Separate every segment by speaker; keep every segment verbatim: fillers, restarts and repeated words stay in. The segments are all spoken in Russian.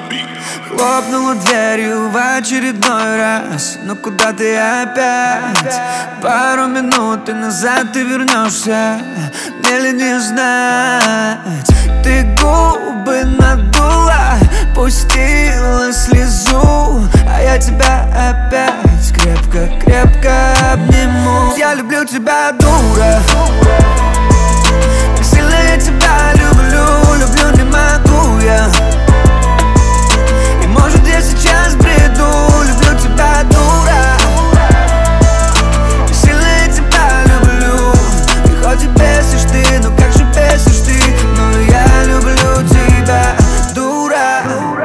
Speaker 1: Хлопнула дверью в очередной раз. Но куда ты опять? Пару минут и назад ты вернешься. Мне ли не знать? Ты губы надула, пустила слезу, а я тебя опять крепко-крепко обниму. Я люблю тебя, дура. Как сильно я тебя люблю, люблю не могу я. И может я сейчас бреду, люблю тебя, дура. Как сильно я тебя люблю. И хоть и бесишь ты, но как же бесишь ты. Но я люблю тебя, дура.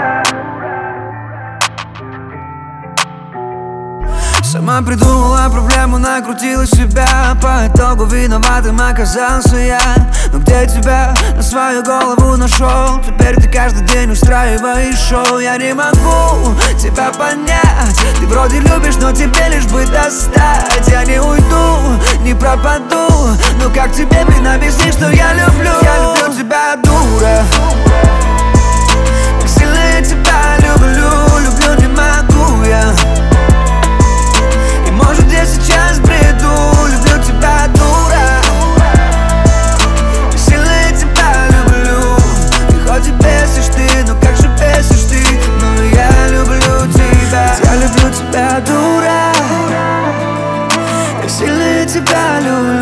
Speaker 1: Сама придумала проблему, накрутила себя. По итогу виноватым оказался я. Но где тебя на свою голову нашел? Теперь ты каждый день устраиваешь шоу. Я не могу тебя понять. Ты вроде любишь, но тебе лишь бы достать. Я не уйду, не пропаду. Но как тебе, блин, объяснить, что я люблю? Я люблю тебя, дура. Как сильно я тебя люблю, люблю не могу я. Может я сейчас бреду, люблю тебя, дура. Как сильно я тебя люблю. И хоть и бесишь ты, но как же бесишь ты. Но я люблю тебя. Я люблю тебя, дура. Как сильно я тебя люблю.